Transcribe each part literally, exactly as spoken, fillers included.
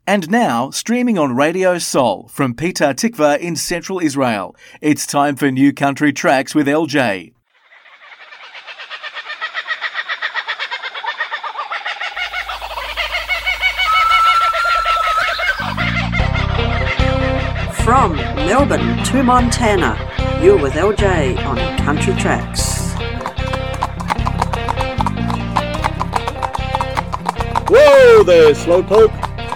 And now, streaming on Radio Sol from Petah Tikva in central Israel. It's time for New Country Tracks with L J. From Melbourne to Montana, you're with L J on Country Tracks. Whoa there, Slowpoke!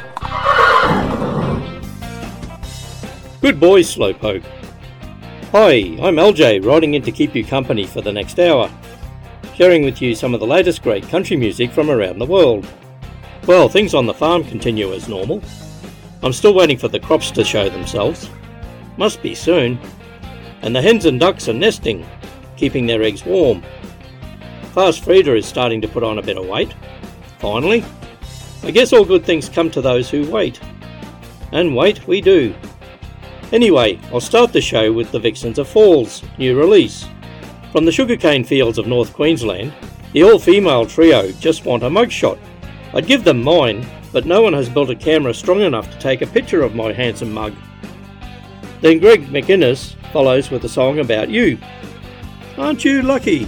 Good boy, Slowpoke. Hi, I'm L J, riding in to keep you company for the next hour, sharing with you some of the latest great country music from around the world. Well, things on the farm continue as normal. I'm still waiting for the crops to show themselves. Must be soon. And the hens and ducks are nesting, keeping their eggs warm. Fast Feeder is starting to put on a bit of weight. Finally. I guess all good things come to those who wait. And wait we do. Anyway, I'll start the show with the Vixens of Falls new release. From the sugarcane fields of North Queensland, the all-female trio just want a mugshot. I'd give them mine, but no one has built a camera strong enough to take a picture of my handsome mug. Then Greg McInnes follows with a song about you. Aren't you lucky?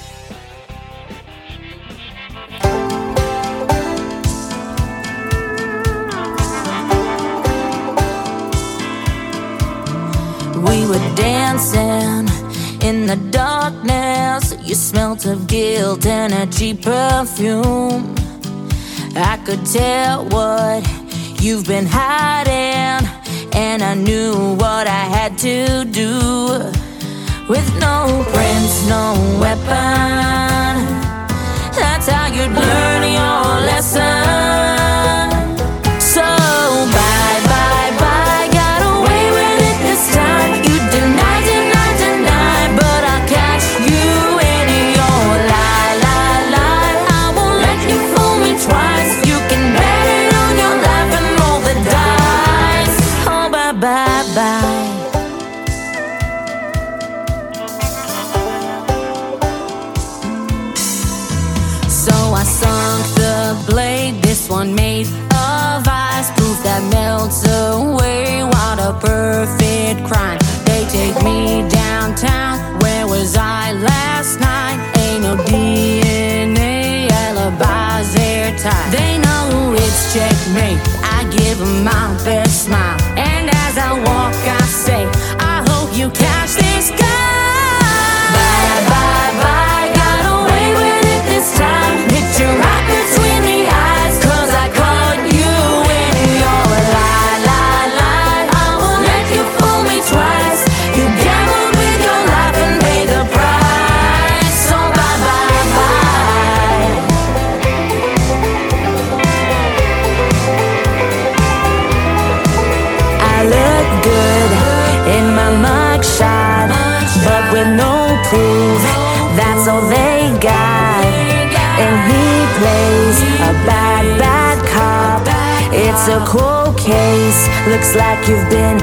We were dancing in the darkness. You smelt of guilt and a cheap perfume. I could tell what you've been hiding, and I knew what I had to do. With no prince, no weapon, that's how you'd learn your lesson. So bye, bye, bye, got away with it this time. You deny, deny, deny, but I'll catch you in your lie, lie, lie. I won't let you fool me twice. You can bet it on your life and roll the dice. Oh, bye, bye, bye. So I sunk the blade, this one made of ice, proof that melts away. What a perfect crime. They take me downtown, where was I last night? Ain't no D N A, alibis airtight. They know it's checkmate, I give them my best smile. And as I walk I say, I hope you catch this guy. Bye, bye, bye, got away with it this time. Hit you right between the eyes, cause I caught you in your lie, lie, lie. I won't let you fool me twice. You gambled with your life and paid the price. So bye, bye, bye. I look good in my mugshot, but with no proof, that's all they got. And he plays a bad, bad cop. It's a cold case, looks like you've been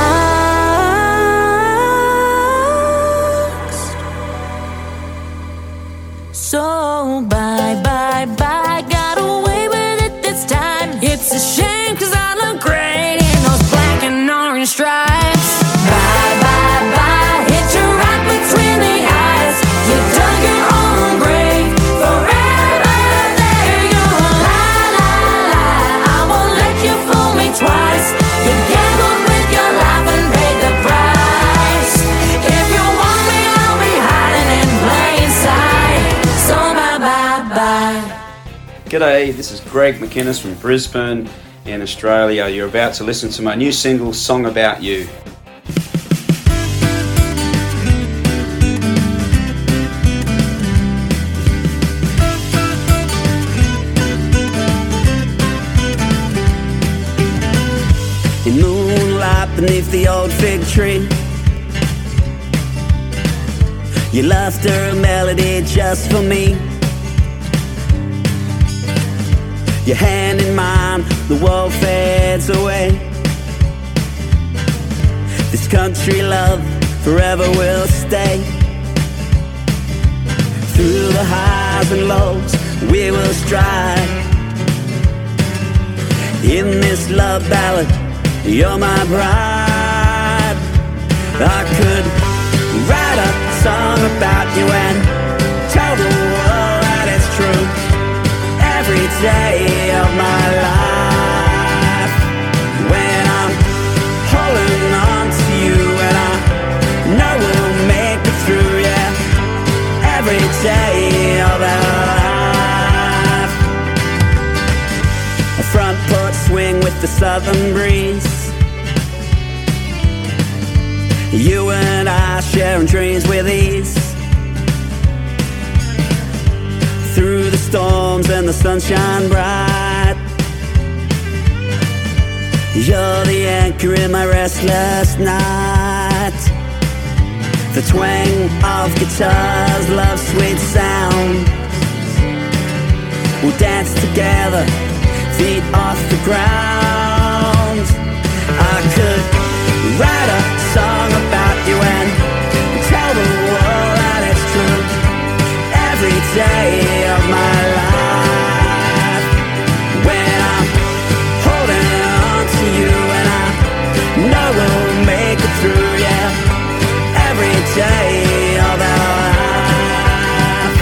foxed. So bye, bye, bye, got away with it this time. It's a shame cause I look great in those black and orange stripes. Bye, bye, bye, hit you right between the eyes. You dug your own grave forever. There you lie, lie, lie. I won't let you fool me twice. You gambled with your life and paid the price. If you want me, I'll be hiding in plain sight. So bye, bye, bye. G'day, this is Greg McInnes from Brisbane in Australia. You're about to listen to my new single, Song About You. In moonlight beneath the old fig tree, your laughter a melody just for me. Your hand in mine, the world fades away. This country love forever will stay. Through the highs and lows we will strive. in this love ballad, you're my bride. I could write a song about you and tell the world that it's true every day of my life. When I'm holding on to you and I know we'll make it through, yeah, every day of our life. A front porch swing with the southern breeze, you and I sharing dreams with ease. Through the storms and the sunshine bright, you're the anchor in my restless night. The twang of guitars, love's sweet sound. We'll dance together, feet off the ground. I could write a song about you and tell the world that it's true every day of my life. When I'm holding on to you and I know we'll make it through, yeah, every day of our life.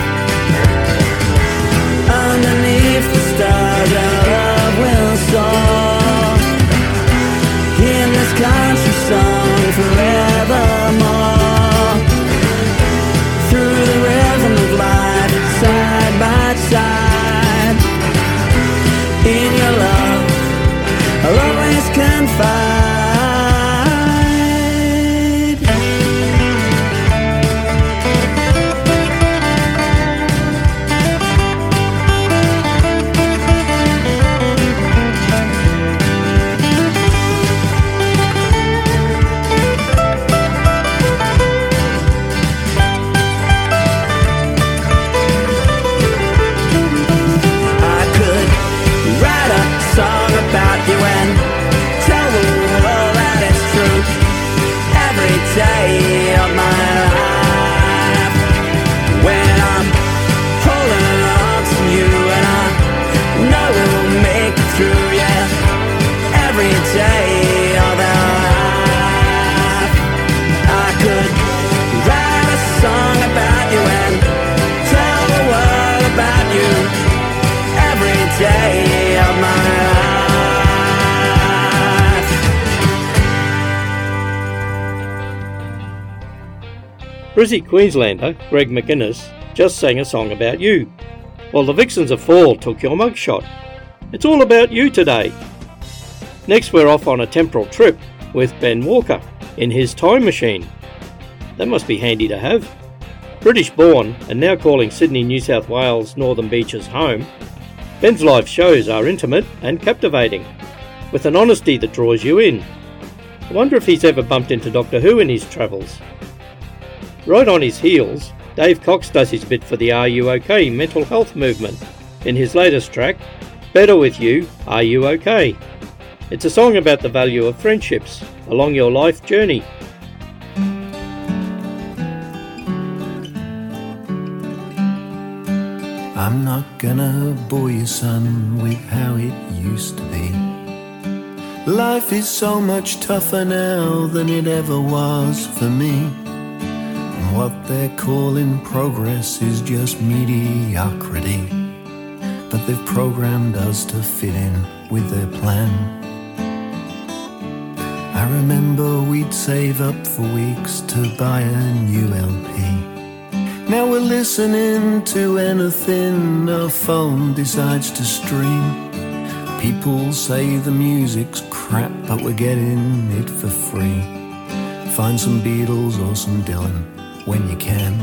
Underneath the stars our love will soar in this country song forevermore. Through the rhythm of life, side by side, in your love I'll always confide. Day of my life. When I'm holding on to you and I know we'll make it through, yeah, every day of our life. I could write a song about you and tell the world about you every day of my life. Brizzy Queenslander Greg McInnes just sang a song about you, while the Vixens of Fall took your mugshot. It's all about you today. Next we're off on a temporal trip with Ben Walker in his time machine. That must be handy to have. British born and now calling Sydney, New South Wales Northern Beaches home, Ben's live shows are intimate and captivating, with an honesty that draws you in. I wonder if he's ever bumped into Doctor Who in his travels. Right on his heels, Dave Cox does his bit for the Are You OK mental health movement in his latest track, Better With You, Are You OK? It's a song about the value of friendships along your life journey. I'm not gonna bore you, son, with how it used to be. Life is so much tougher now than it ever was for me. What they're calling progress is just mediocrity, but they've programmed us to fit in with their plan. I remember we'd save up for weeks to buy a new L P. Now we're listening to anything our phone decides to stream. People say the music's crap, but we're getting it for free. Find some Beatles or some Dylan when you can.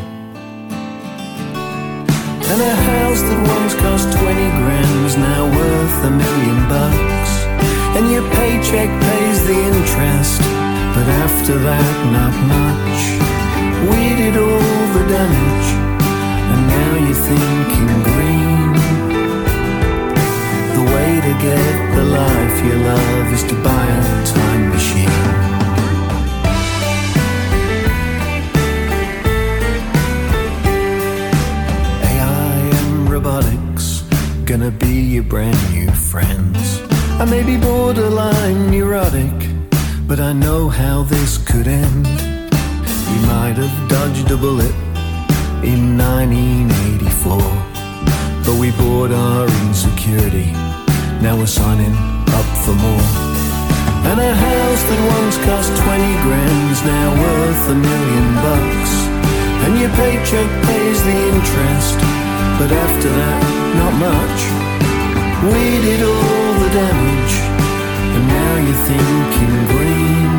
And a house that once cost twenty grand is now worth a million bucks. And your paycheck pays the interest, but after that not much. We did all the damage, and now you're thinking green. The way to get the life you love is to buy a time machine. Robotics gonna be your brand new friends. I may be I'm neurotic, but I know how this could end. We might have dodged a bullet in nineteen eighty-four, but we bought our insecurity, now we're signing up for more. And a house that once cost twenty grand's now worth a million bucks. And your paycheck pays the interest, but after that, not much. We did all the damage, and now you're thinking green.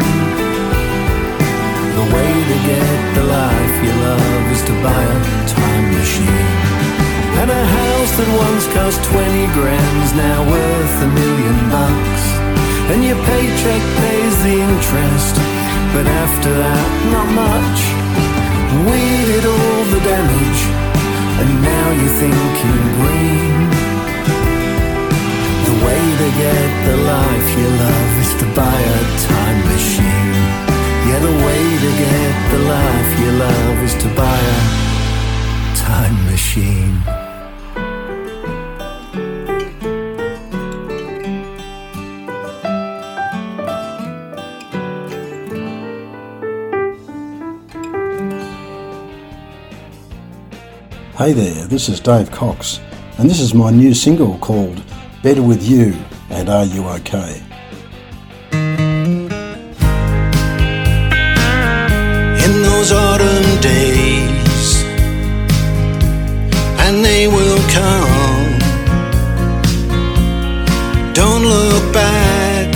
The way to get the life you love is to buy a time machine. And a house that once cost twenty grand's now worth a million bucks. And your paycheck pays the interest, but after that, not much. We did all the damage, and now you're thinking green. The way to get the life you love is to buy a time machine. Yeah, the way to get the life you love is to buy a time machine. Hey there, this is Dave Cox, and this is my new single called Better With You and Are You OK? In those autumn days, and they will come, don't look back,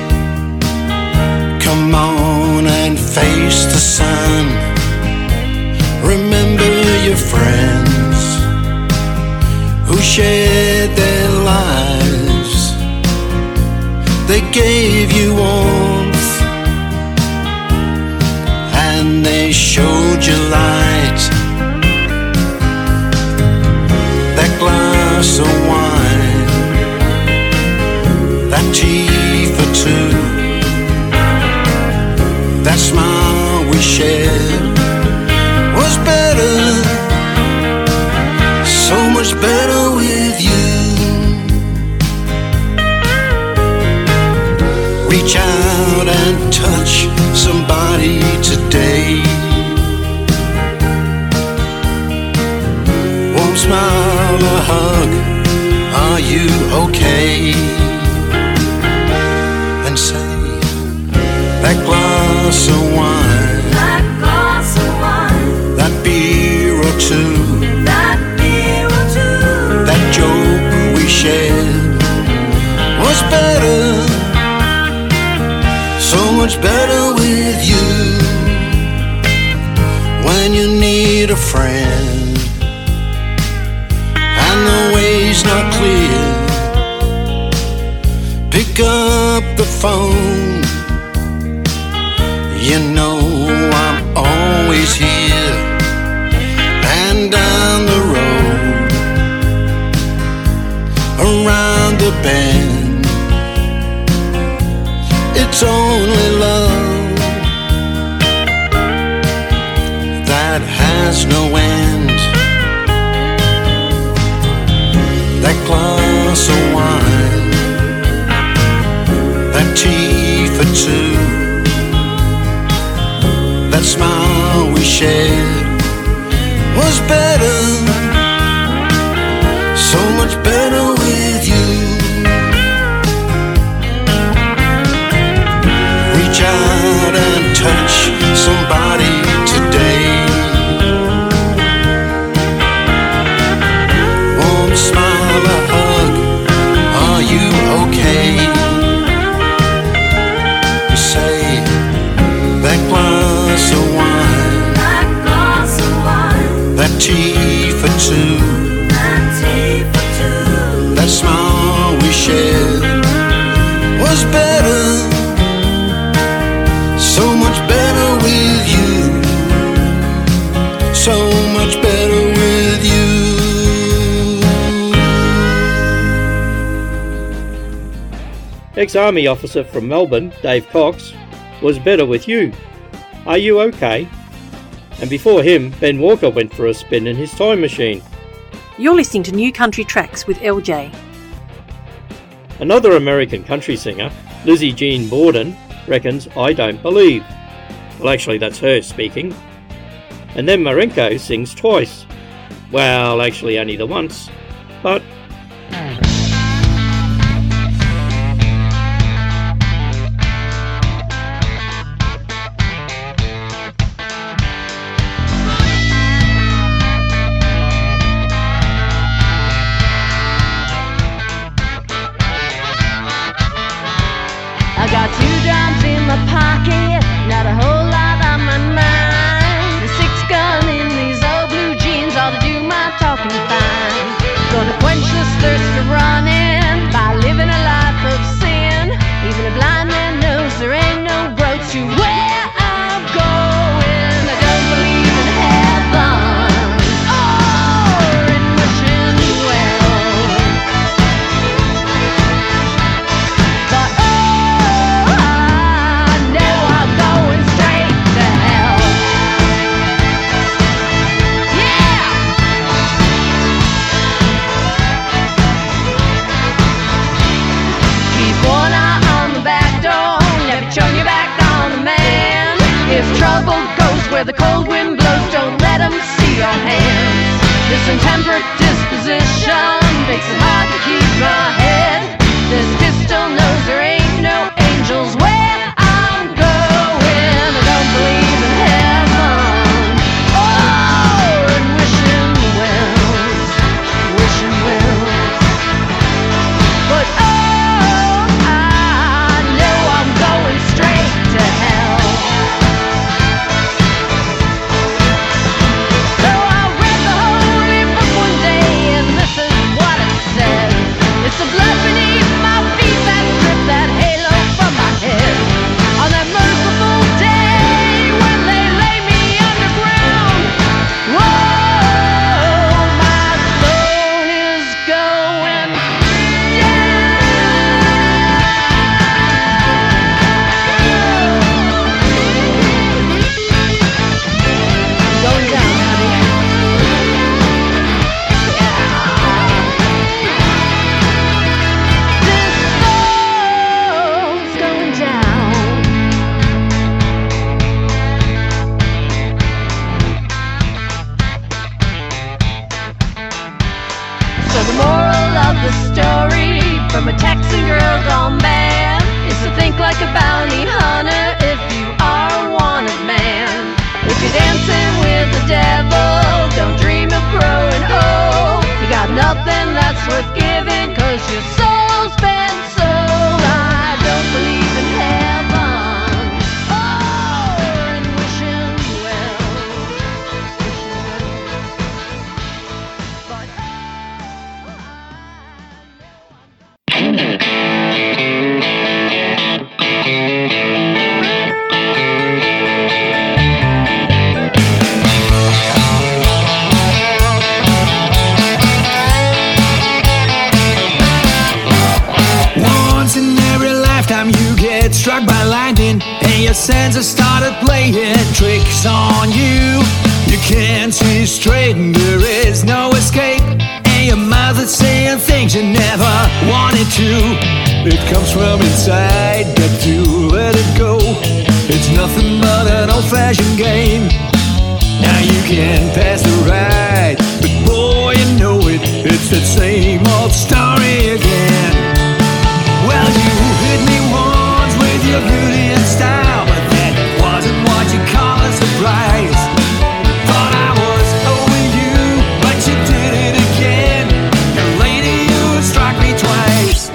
come on and face the sun. Remember your friends who shared their lives. They gave you warmth and they showed you light. That glass of wine, that tea for two, that smile we shared was better, so much better with you. Reach out and touch somebody today. Warm smile, a hug, are you okay? And say, that glass of wine, that glass of wine, that beer or two, that beer or two, that joke we shared was better, so much better with you. When you need a friend and the way's not clear, pick up the phone. You know I'm always here. And down the road, around the bend, it's only love that has no end. That glass of wine, that tea for two, that smile we shared was better, so much better with you. Reach out and touch somebody today. Warm smile, a hug, are you okay? You say, that glass of wine, that glass of wine, that tea for two, that tea for two, that smile we shared was better, so much better with you, so much better with you. Ex-Army officer from Melbourne, Dave Cox, was Better With You. Are You OK? And before him, Ben Walker went for a spin in his time machine. You're listening to New Country Tracks with L J. Another American country singer, Lizzie Jean Borden reckons I Don't Believe. Well, actually that's her speaking. And then Marenko sings twice. Well, actually only the once, but... I got two drums in my pocket, not a whole lot on my mind. The six gun in these old blue jeans ought to do my talking fine. Gonna quench this thirst for running by living a life of sin. Even a blind man knows there ain't no road to where I'm going. I don't believe in heaven or in wishing well, but oh, I know I'm going straight to hell. Yeah! Keep one eye on the back door, never turn your back on a man. If trouble goes where the cold wind blows, don't let 'em see your hands. This intemperate disposition makes it hard to keep my head. This pistol knows there ain't no angels where I'm going. I don't believe in heaven or in wishing wells, wishing wells, but oh, I know I'm going straight to hell. So I read the holy book one day, and this is what it said. It's the blood beneath my feet that stripped that halo from my head. On that merciful day when they lay me underground, whoa, my soul is going going down, honey. This soul's going down. So the moral of the story from a Texan girl gone bad is to think like a bounty hunter if you are a wanted man. If you're dancing with the devil, don't dream of growing old. You got nothing that's worth giving, cause your soul's been sold. I don't believe in heaven or in wishing well, wishing well, but Once in every lifetime you get struck by lightning, and your senses started playing tricks on you. You can't see straight and there is no escape, and your mouth is saying things you never wanted to. It comes from inside, got to let it go. It's nothing but an old-fashioned game. Now you can pass the ride, but boy, you know it, it's that same old story again. Well, you hit me once with your beauty and style, but that wasn't what you call a surprise. Thought I was over you, but you did it again. Your lady, you struck me twice.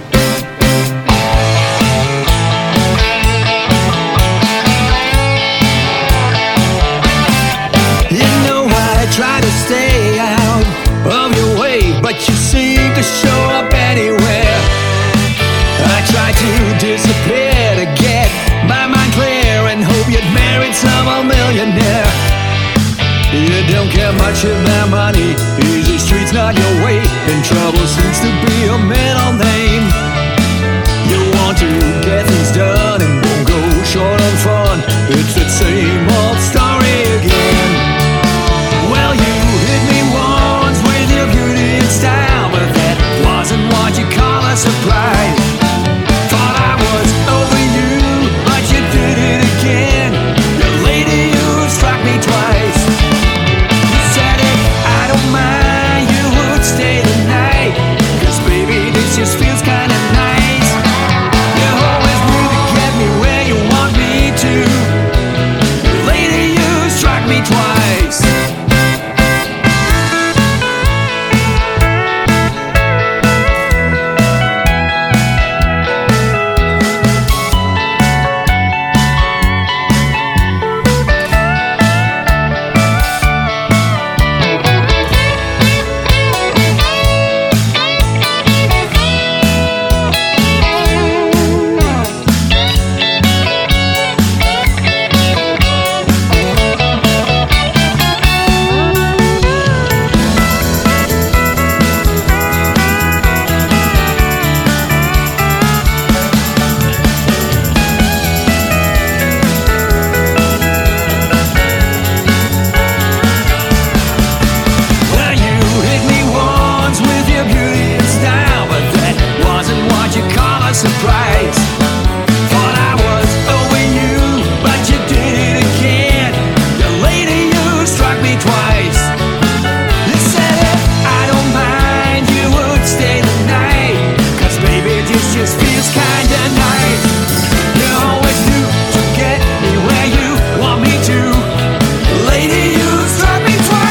You know I try to stay out of your way, but you seem to show up anywhere. I tried to disappear to get my mind clear and hope you'd married some old millionaire. You don't care much about money, easy streets not your way, and trouble seems to be your middle name. You want to get things done and won't go short on fun. It's that same old story again. Well, you hit me once with your beauty and style, but that wasn't what you call a surprise. Thought I was twice. You said if I don't mind, you would stay the night, 'cause baby, this just feels kinda nice. You always knew to get me where you want me to. Lady, you struck me twice.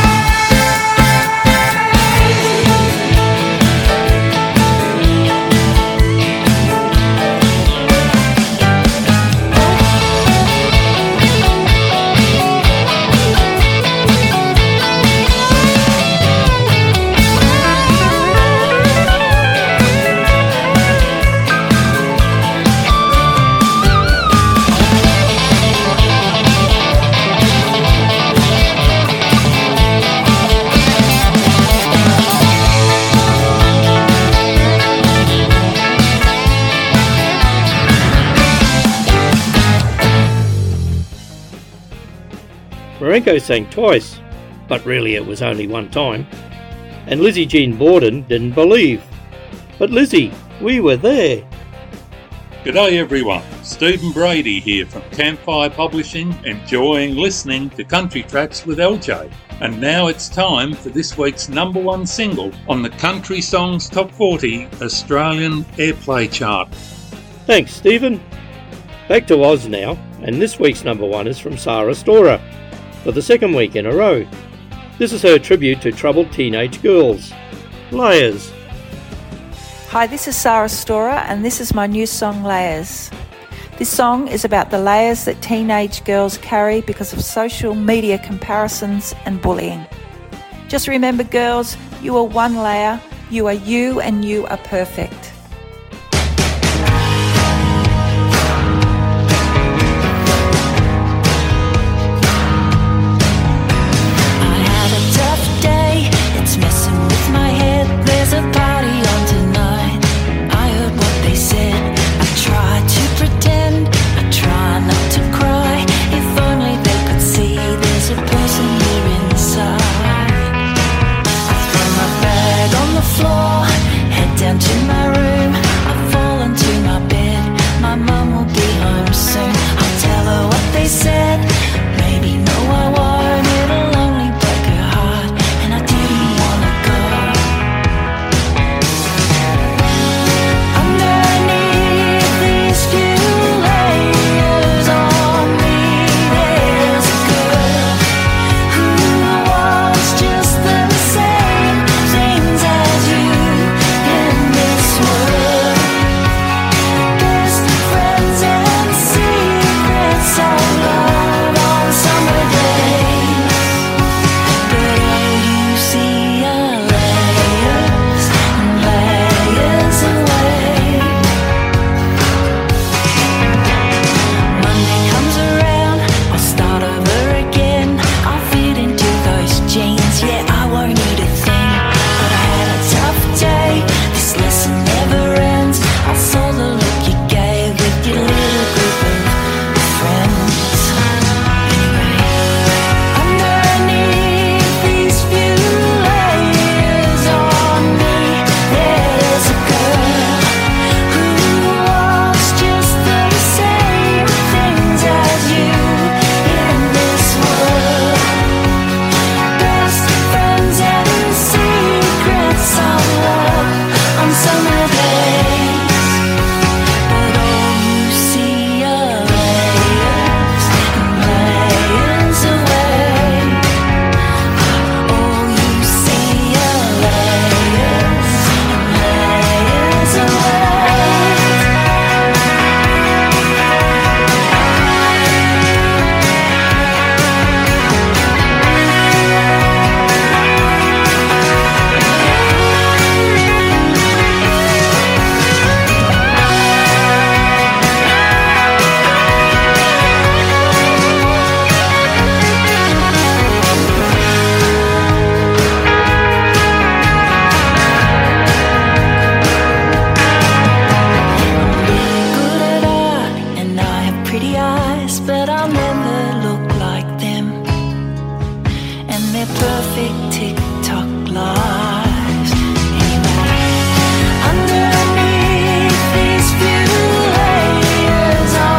Marenko sang twice, but really it was only one time. And Lizzie Jean Borden didn't believe. But Lizzie, we were there. G'day everyone, Stephen Brady here from Campfire Publishing, enjoying listening to Country Tracks with L J. And now it's time for this week's number one single on the Country Songs Top forty Australian Airplay Chart. Thanks, Stephen. Back to Oz now, and this week's number one is from Sarah Storer for the second week in a row. This is her tribute to troubled teenage girls. Layers. Hi, this is Sarah Storer, and this is my new song, Layers. This song is about the layers that teenage girls carry because of social media comparisons and bullying. Just remember, girls, you are one layer, you are you, and you are perfect.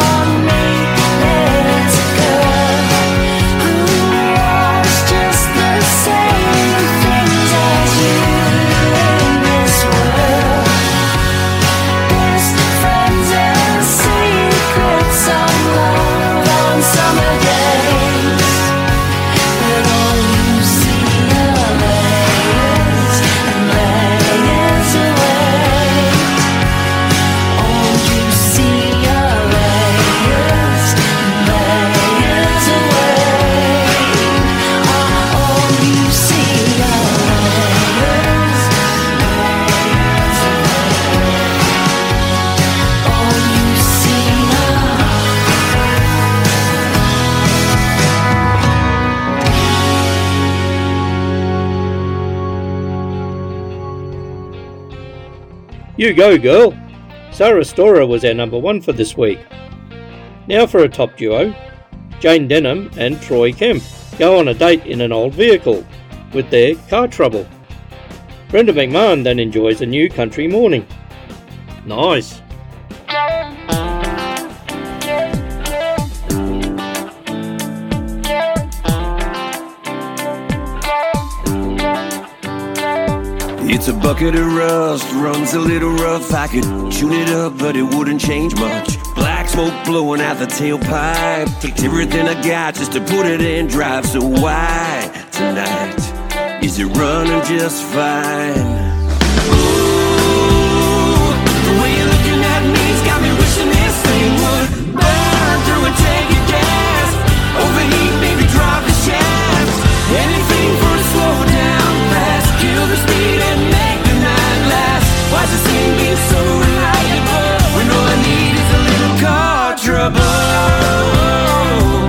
Just the You go, girl! Sarah Storer was our number one for this week. Now for a top duo. Jane Denham and Troy Kemp go on a date in an old vehicle with their Car Trouble. Brenda McMahon then enjoys a new country morning. Nice! It's a bucket of rust, runs a little rough. I could tune it up, but it wouldn't change much. Black smoke blowing out the tailpipe. Takes everything I got just to put it in drive. So why tonight is it running just fine? Ooh, the way you're looking at me's got me wishing this thing would burn through and take your gas. Overheat, maybe drop the shaft. Anything for to slow down fast, kill the speed and make the night last. Why's the scene being so reliable when all I need is a little car trouble?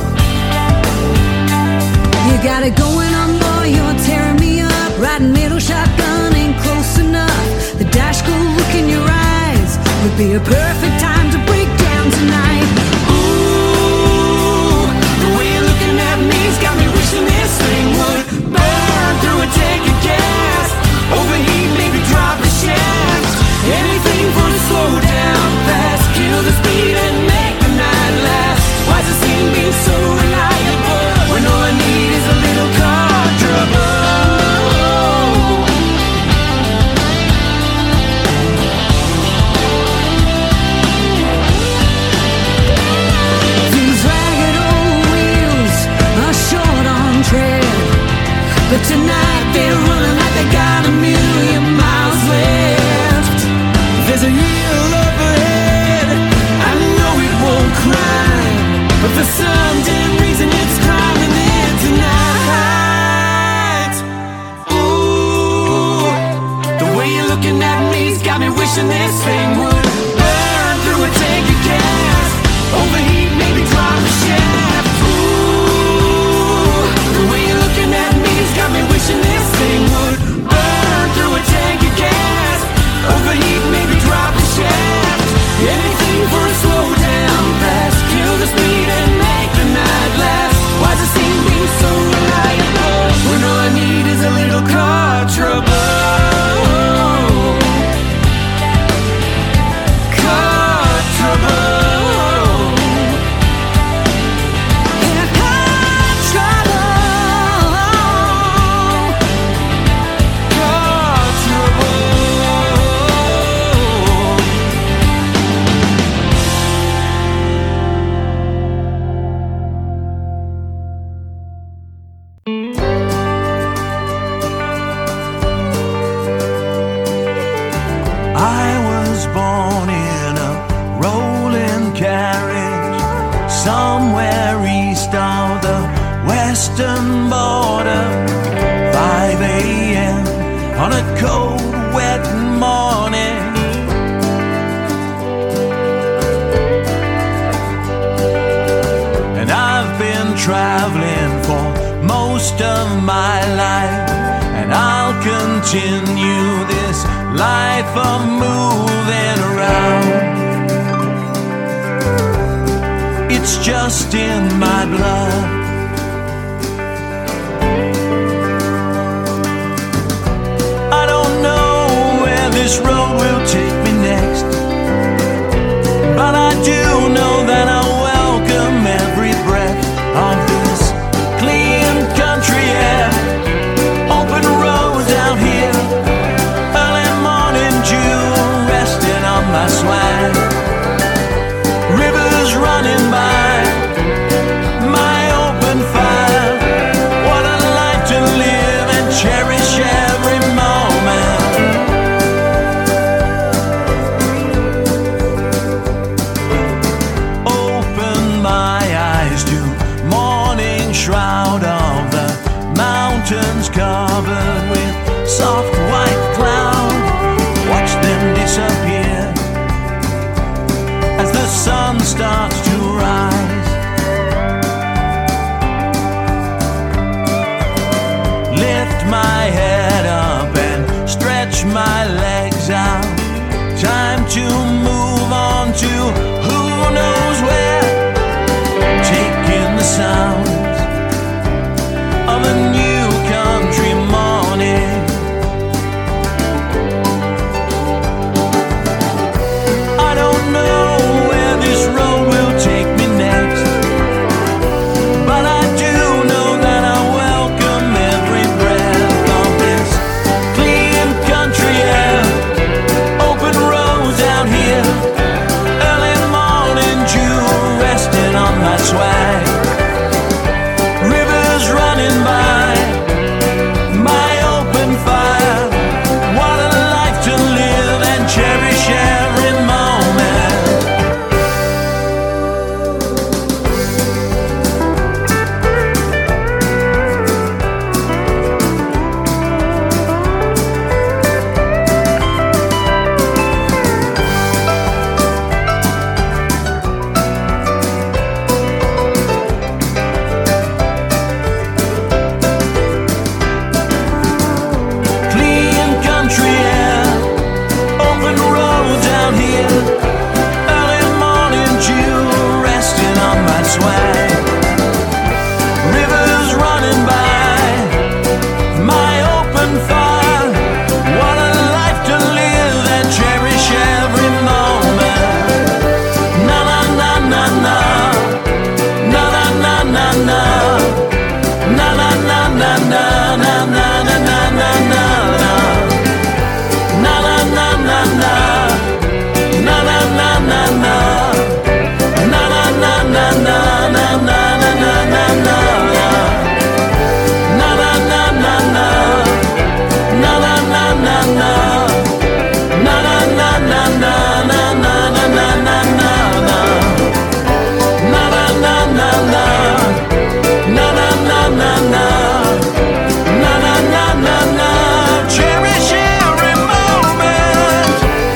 You got it going on, boy, you're tearing me up. Riding middle shotgun ain't close enough. The dash cool look in your eyes would be a perfect time to break down tonight. Ooh, the way you're looking at me's got me wishing this thing would burn through and take your gas. Overheat, maybe drop the shaft. Anything for to slow down fast, kill the speed and make the night last. Why's the scene being so reliable when all I need is a little car trouble? These ragged old wheels are short on tread, but tonight they're running like they got a million miles left. There's a hill up ahead, I know it won't climb, but for some damn reason it's climbing there tonight. Ooh, the way you're looking at me's got me wishing this thing would burn through and take your gas. Overheat, maybe drop the shaft. Ooh, the way you're looking at me's got me wishing this thing would burn through and take your gas. Overheat, maybe drop the shaft. Anything for a slow down fast, kill the speed and make the night last. Why's the scene being so reliable when all I need is a little car trouble? Car trouble. Western border, five a.m. on a cold, wet morning. And I've been traveling for most of my life, and I'll continue this life of moving around. It's just in my blood. This road will take me next, but I do know that I welcome every breath of this clean country air. Open roads out here, early morning dew resting on my swag. Rivers running by, my open fire. What a life to live and cherish every moment. Shroud of the mountains covered with soft white cloud. Watch them disappear as the sun starts to rise. Lift my head up and stretch my legs out. to move on to who knows where, taking the sounds of a new country morning. I don't know where this road will take me next, but I do know that I welcome every breath of this clean country air. Open roads out here, early morning dew resting on my swag. Rivers running by, my open fire. What a life to live and cherish every moment. Clean country air, open roads out here, early morning dew resting on my swag. Rivers running by, my open fire. What a life to live and cherish every moment. Na na na na na, na na na na na, na na na na na na na na na na na. Na na na na na, na na na na na, na na na na na na na na na na na. Na na na na na, na na na na na, na na na na na na na na na na na. Na na na na na, na na na na na, na na na na na. Cherish every moment.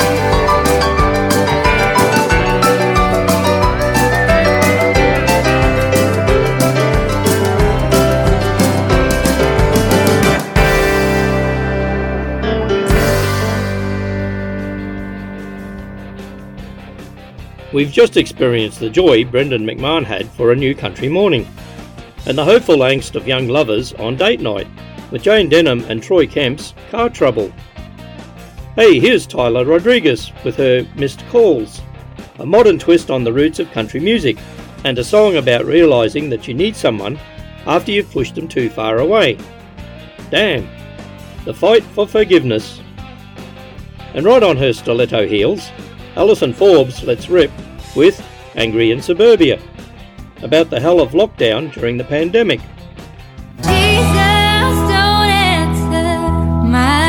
We've just experienced the joy Brendan McMahon had for A New Country Morning, and the hopeful angst of young lovers on date night with Jane Denham and Troy Kemp's Car Trouble. Hey, here's Tyler Rodriguez with her Missed Calls, a modern twist on the roots of country music, and a song about realising that you need someone after you've pushed them too far away. Damn, the fight for forgiveness. And right on her stiletto heels, Alison Forbes lets rip with Angry in Suburbia, about the hell of lockdown during the pandemic. Jesus, don't answer my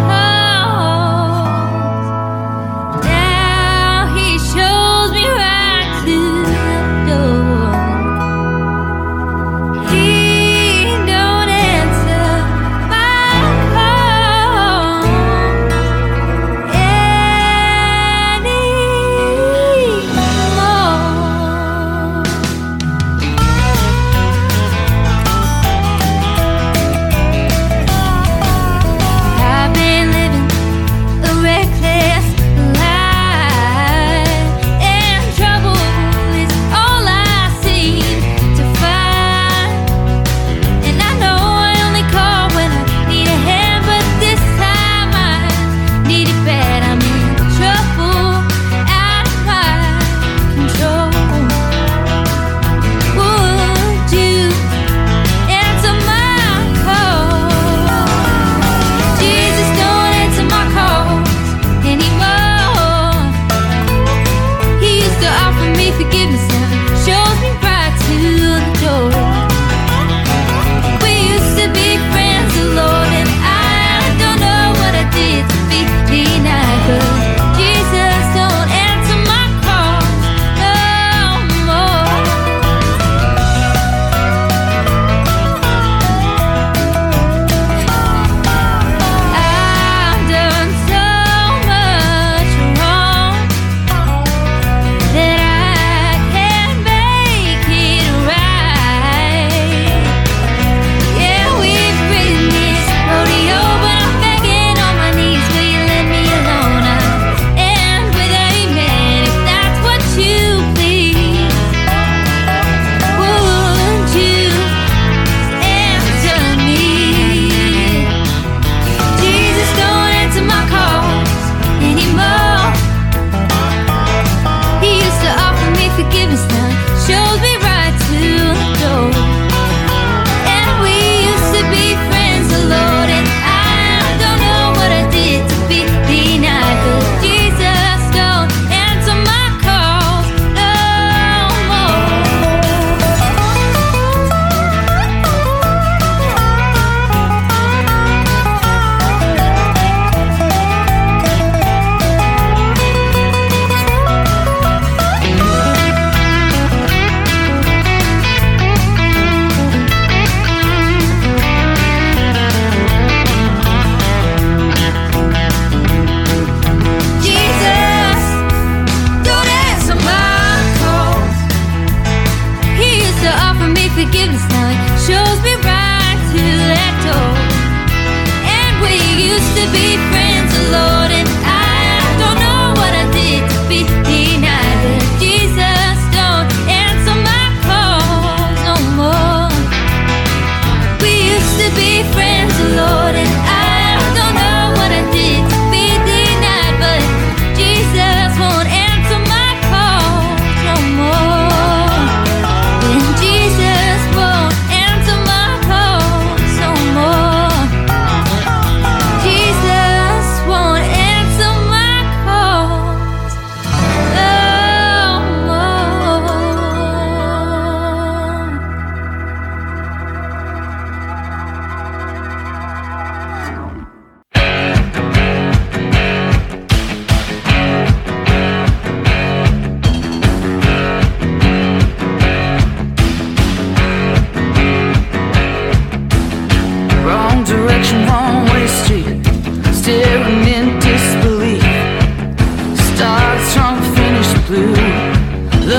calls. Now he shows me right to the door. He don't answer my calls anymore.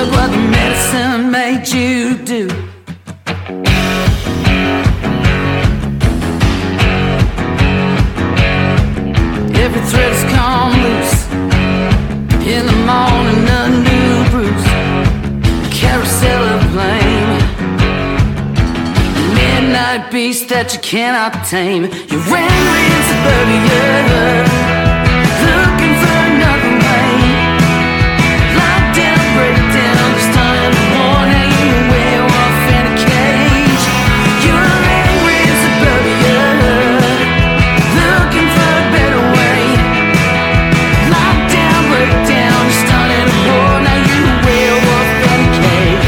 Look what the medicine made you do. Every thread has come loose. In the morning, a new bruise. Carousel of blame. Midnight beast that you cannot tame. You're angry in suburbia, looking for another way. Lockdown, breakdown, starting to warn you way off in a cage. You're angry in suburbia, looking for a better way. Lockdown, breakdown, starting to warn you way off in a cage.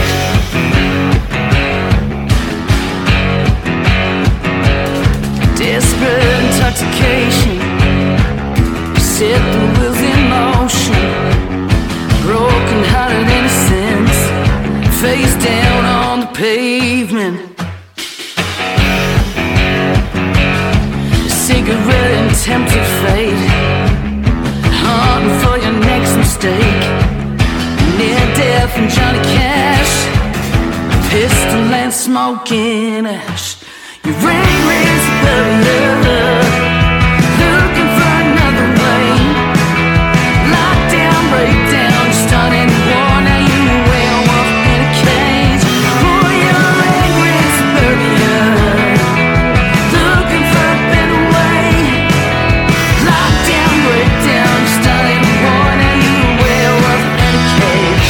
Desperate intoxication, set the wheels in motion. Broken-hearted innocence, face down on the pavement. Cigarette and tempted fate, hunting for your next mistake. Near death and Johnny Cash, pistol and smoking ash. You're angry as a burglar, looking for another way. Lockdown, breakdown, starting to war. Now you well off in a cage. Oh, you're angry as a burglar, looking for a better way. Lockdown, breakdown, starting to war. Now you well off in a cage.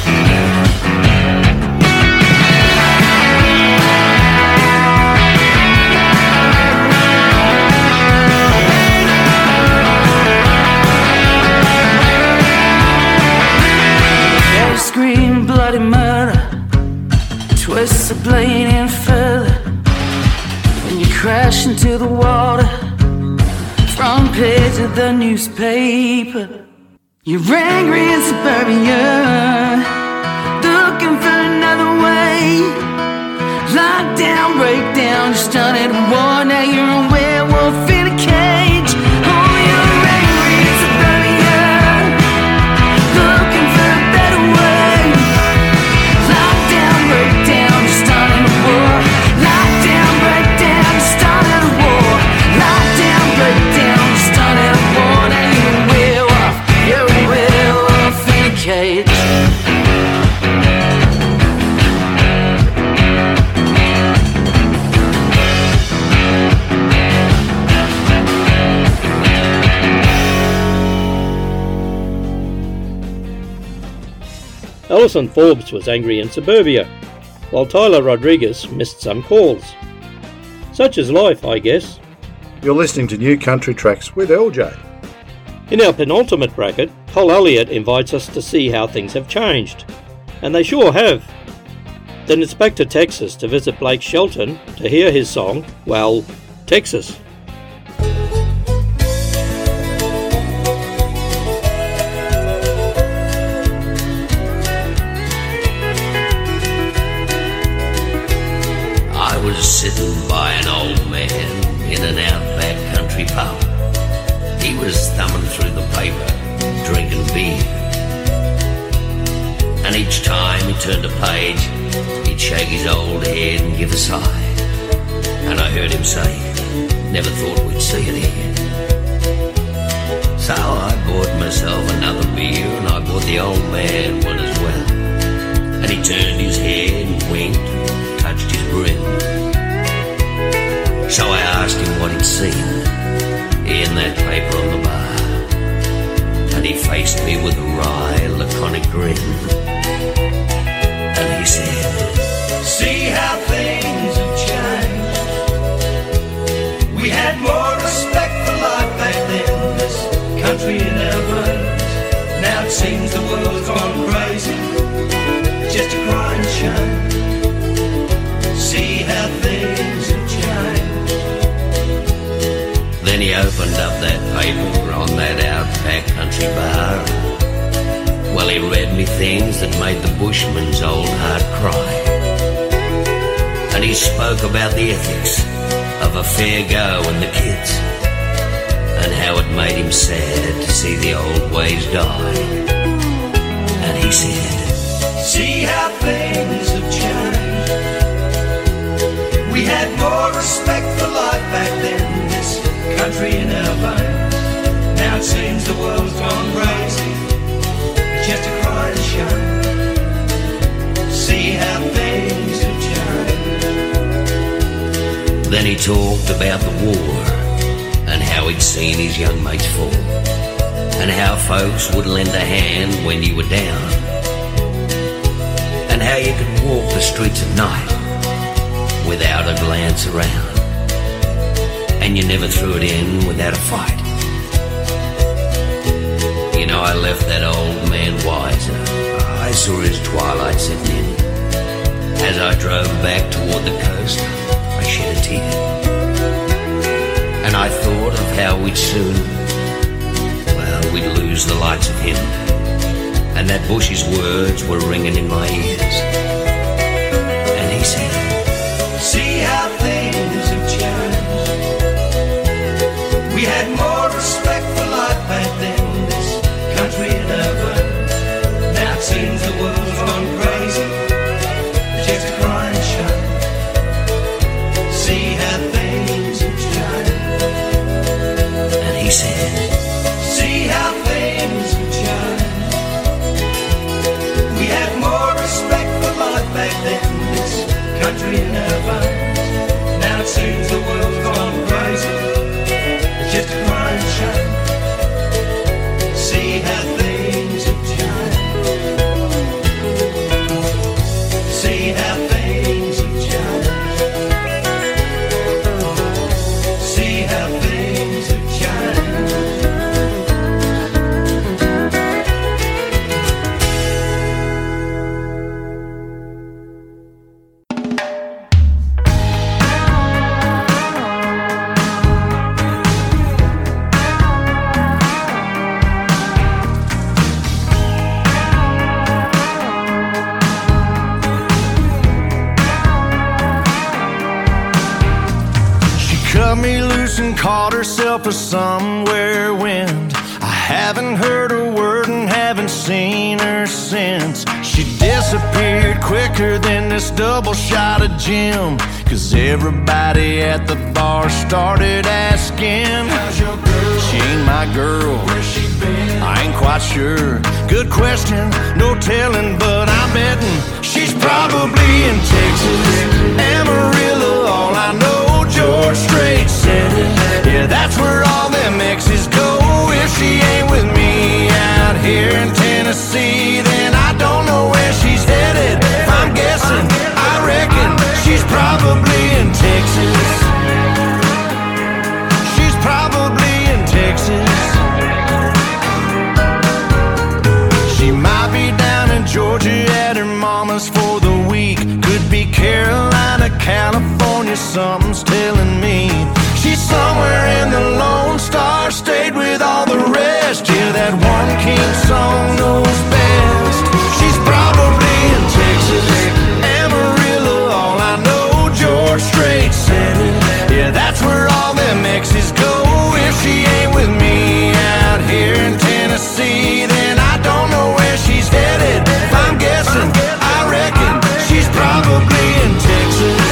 Scream bloody murder, twist the blade in further. When you crash into the water, front page of the newspaper. You're angry in suburbia, looking for another way. Lockdown, breakdown, you're starting to war. Now you're a werewolf in a cage. Oh, you're angry in suburbia, looking for a better way. Lockdown, breakdown, you're starting a war. Lockdown, breakdown, you're starting a war. Lockdown, breakdown, you're starting a war. Now you're a werewolf, you're a werewolf in a cage. Alison Forbes was angry in suburbia, while Tyler Rodriguez missed some calls. Such is life, I guess. You're listening to New Country Tracks with L J. In our penultimate bracket, Col Elliott invites us to see how things have changed. And they sure have. Then it's back to Texas to visit Blake Shelton to hear his song, well, Texas. I was sitting by an old man in an outback country pub. He was thumbing through the paper, drinking beer. And each time he turned a page, he'd shake his old head and give a sigh. And I heard him say, never thought we'd see it again. So I bought myself another beer, and I bought the old man one as well. And he turned his head and winked and touched his brim. So I asked him what he'd seen in that paper on the bar. And he faced me with a wry, laconic grin. And he said, See how things have changed. We had more respect for life back then. This country in our veins. Now it seems the world's gone crazy, just a crying shame. See how things have changed. Then he opened up that paper on that outback country bar. Well, he read me things that made the bushman's old heart cry. And he spoke about the ethics of a fair go and the kids, and how it made him sad to see the old ways die. And he said, See how things have changed. We had more respect for life back then, this country in our veins. Now it seems the world's gone crazy, it's just a crying shame. See how things have changed. Then he talked about the war and how he'd seen his young mates fall, and how folks would lend a hand when you were down, and how you could walk the streets at night without a glance around, and you never threw it in without a fight. You know, I left that old man wiser. I saw his twilight setting in. As I drove back toward the coast, I shed a tear, and I thought of how we'd soon, well, we'd lose the likes of him, and that Bush's words were ringing in my ears. And he said, see how things have changed. We had more respect for life back then, this country in our veins. Now it seems the world's gone crazy, it's just a crying shame. See how things have changed. And he said, see how things have changed. We had more respect for life back then, this country in our veins. Now it seems the world's gone crazy, it's just a crying shame. See how things have changed. See how things have changed. See how things have changed. Cut me loose and caught herself a somewhere wind. I haven't heard a word and haven't seen her since. She disappeared quicker than this double shot of gin, 'cause everybody at the bar started asking, how's your girl? She ain't my girl. Where's she been? I ain't quite sure. Good question, no telling, but I'm betting she's probably in Texas, Amarillo. All I know, George Strait said it. Yeah, that's where all them exes go. If she ain't with me out here in Tennessee, then I don't know where she's headed. If I'm guessing, I reckon she's probably in Texas. She's probably in Texas. She might be down in Georgia at her mama's for the week. Could be Carolina, California, something's telling me. She's somewhere in the Lone Star State with all the rest. Yeah, that one king song knows best. She's probably in Texas, Amarillo. All I know, George Strait said it. Yeah, that's where all them exes go. If she ain't with me out here in Tennessee, then I don't know where she's headed. If I'm guessing, I reckon she's probably in Texas.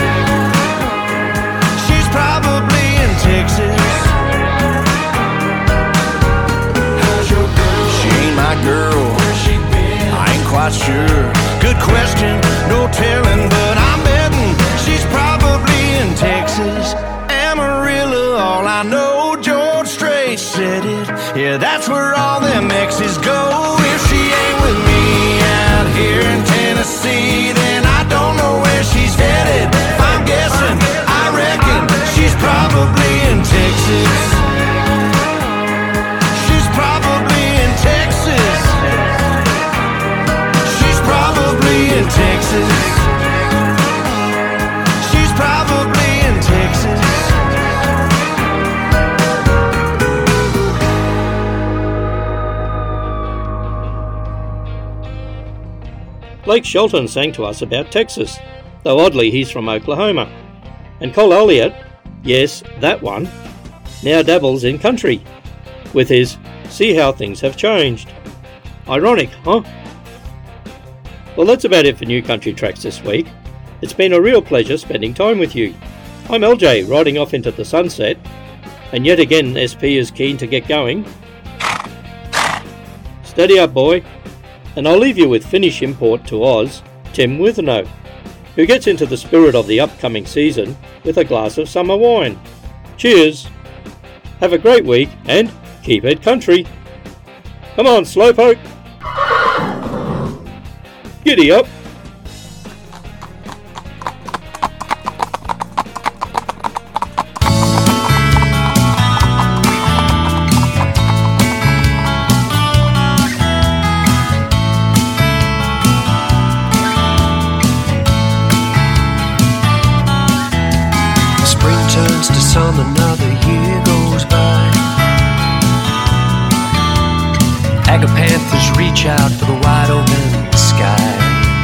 She's probably in Texas. How's your girl? She ain't my girl. Where's she been? I ain't quite sure. Good question, no telling, but I'm betting she's probably in Texas, Amarillo. All I know, George Strait said it. Yeah, that's where all them exes go. If she ain't with me out here in Tennessee, then I don't know where she's headed. If I'm guessing, I reckon she's probably in Texas. She's probably in Texas. She's probably in Texas. She's probably in Texas. Blake Shelton sang to us about Texas, though oddly he's from Oklahoma. And Cole Elliott, yes, that one, now dabbles in country, with his See How Things Have Changed. Ironic, huh? Well, that's about it for New Country Tracks this week. It's been a real pleasure spending time with you. I'm L J, riding off into the sunset, and yet again S P is keen to get going. Steady up, boy. And I'll leave you with Finnish import to Oz, Tim Withenow, who gets into the spirit of the upcoming season with a glass of summer wine. Cheers! Have a great week and keep it country. Come on, Slowpoke! Giddy up! Some another year goes by. Agapanthers reach out for the wide open sky.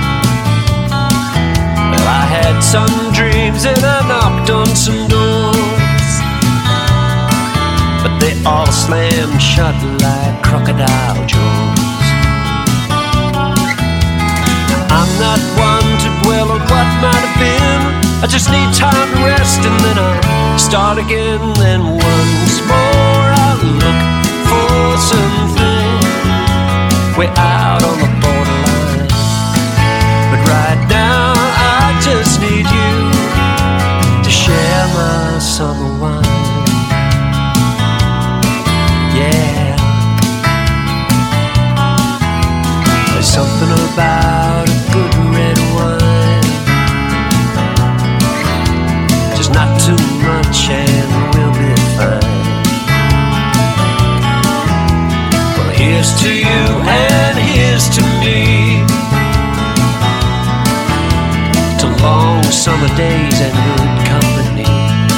Well, I had some dreams and I knocked on some doors, but they all slammed shut like crocodile jaws. I'm not one to dwell on what might have been. I just need time to rest and then I'll start again. Then once more I'll look for something way out on the borderline. But right now I just need you to share my summer wine. Yeah. There's something about a good red wine. Not too much and we'll be fine. Well, here's to you and here's to me, to long summer days and good company.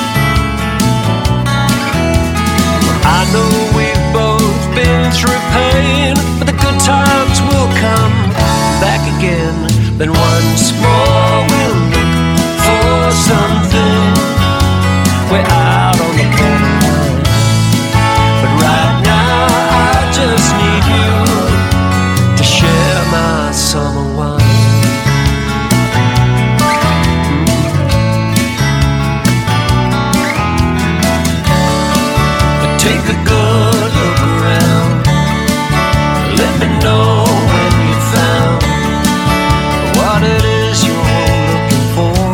Well, I know we've both been through pain, but the good times will come back again. Then once more we'll look for something way out on the borderline. But right now I just need you to share my summer wine. But take a good look around. Let me know when you found what it is you're looking for.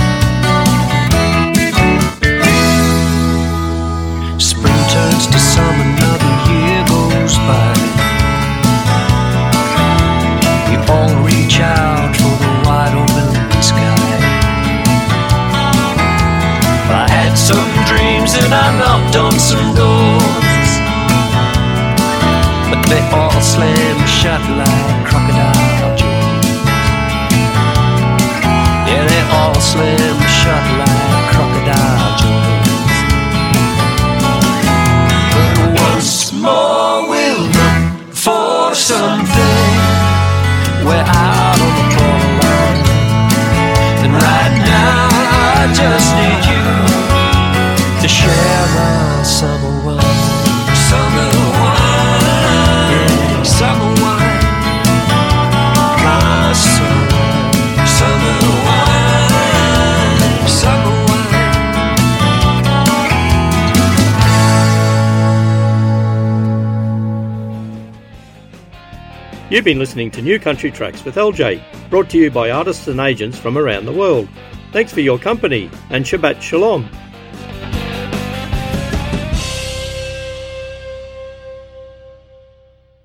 Turns to some, another year goes by. You all reach out for the wide open sky. I had some dreams and I knocked on some doors, but they all slammed shut like crocodile jaws. Yeah, they all slammed shut like crocodile jaws. Once more we'll look for something way out on the borderline. And right now I just need you to share my summer wine. Summer wine, yeah, summer wine. My summer wine, summer wine, summer wine. You've been listening to New Country Tracks with L J, brought to you by artists and agents from around the world. Thanks for your company and Shabbat Shalom.